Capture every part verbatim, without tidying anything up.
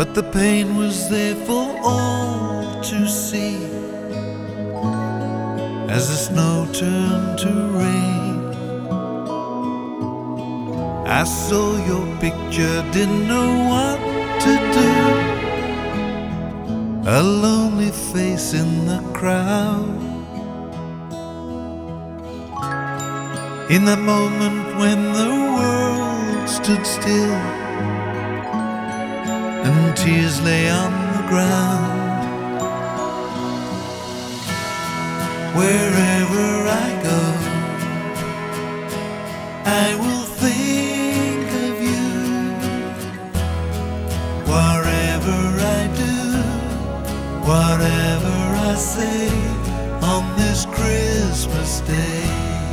but the pain was there for all to see. As the snow turned to rain, I saw your picture, didn't know what to do. A lonely face in the crowd. In that moment when the world stood still and tears lay on the ground. Wherever I go, I will think of you. Whatever I do, whatever I say on this Christmas Day.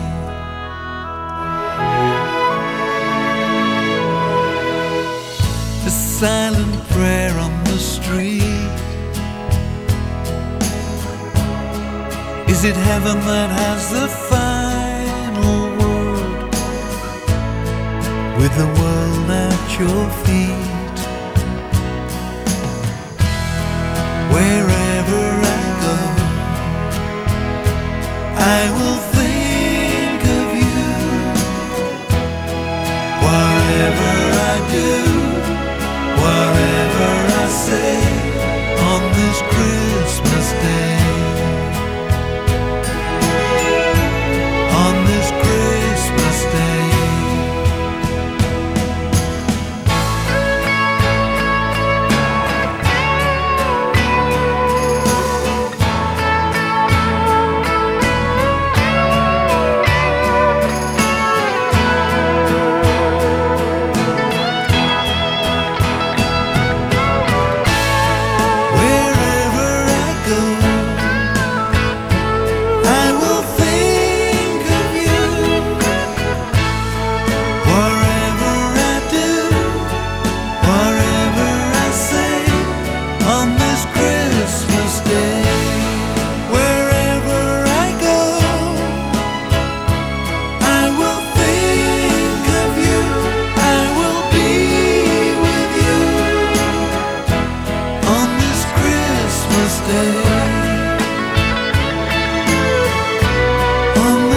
A silent prayer on the street. Is it heaven that has the final word, with the world at your feet? Wherever I go, I will think of you. Whatever I do, whatever I say on this Christmas Day. On this Christmas Day. On